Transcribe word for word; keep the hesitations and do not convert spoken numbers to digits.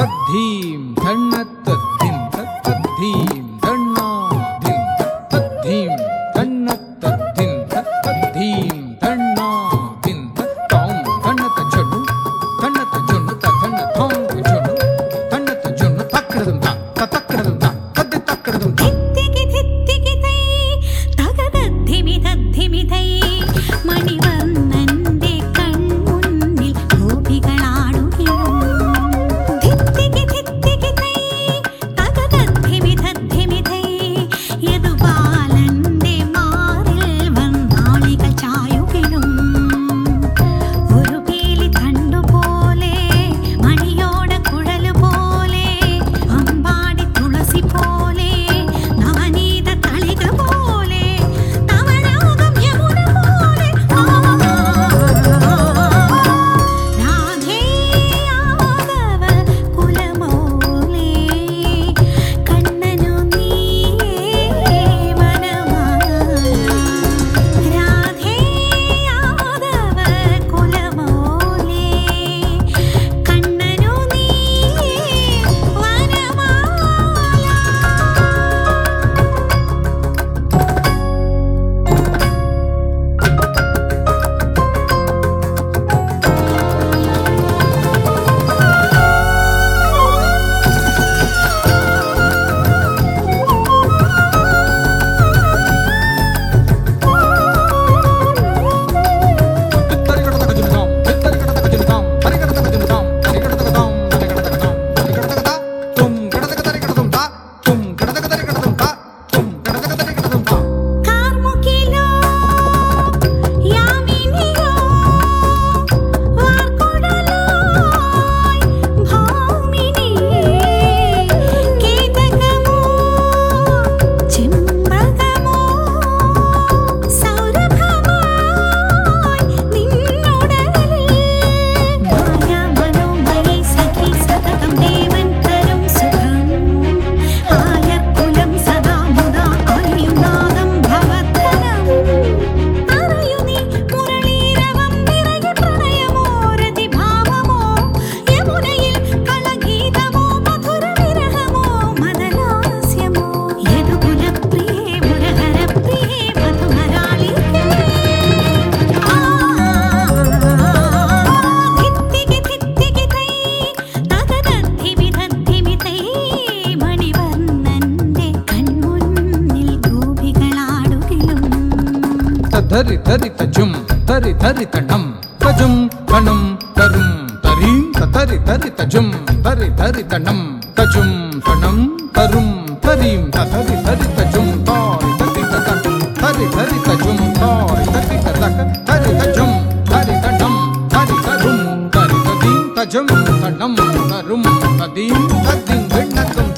तद्धीं धन्न तद्धिं तद्धीं धन्ना धिं तद्धीं धन्न तद्धिं तद्धीं धन्ना धिं तौं धन्न तजनु धन्न तजनु तधन्न थौं तजनु धन्न तजनु तक्रदं ता तक्रदं ता तद्दि तक्रदं ता धित्तिकि धित्तिकि तै तगदद्धिमि तद्धिमि तै മണിവർണ്ണന്റെ കൺമുന്നിൽ ഗോപികളാടുകയും ധിത്തികി ധിത്തികി തൈ തകതദ്ധിമി തദ്ധിമി തൈ യദുബാലന്റെ മാറിൽ വന്നാളികൾ ചായുകയും ഒരു പീലി തണ്ടുപോലെ മണിയോട കുഴല് പോലെ അമ്പാടി തുളസി പോലെ നവനീത തളിക പോലെ തവരാഗം യമുന പോലെ രാധേ യാദവ കുലമോലേ കണ്ണനു നീയേ വനമാല രാധേ യാദവ കുലമോലേ കണ്ണനു നീയേ വനമാല കാർമുകിലോ യാമിനിയോ വാർകൊടലായി ഭാമിനിയേ കേതകമോ ചിമ്പകമോ സൗരഭമായി നിന്നുടലിൽ മായാമനോമയി സഖി സതതം ദേവൻ തരും സുഖം ആയർകുലം സദാ മുദാ അലിയുനാദം ഭവധനം അറിയു നീ മുരളീരവം നിറയെ പ്രണയമോ രതിഭാവമോ യമുനയിൽ കളഗീതമോ മധുര വിരഹമോ മദലാസ്യമോ യദുകുലപ്രിയേ മുരഹരപ്രിയേ മധുമരാളികേ ധിത്തികി ധിത്തികി തൈ തകതദ്ധിമി തദ്ധിമി തൈ മണിവർണ്ണന്റെ കൺമുന്നിൽ ഗോപികളാടുകയും तधरि धरि तजुं धरि धरि तणं तजुं तणं तरुं तरीं तधरि धरि तजुं धरि धरि तणं तजुं तणं तरुं तरीं तधरि धरि तजुं तारि तति ततक धरि धरि तजुं तारि तति ततक धरि तजुं धरि तणं धरि तरुं धरि तदीं तजुं तणं तरुं तदीं तद्दिं भिन्नकं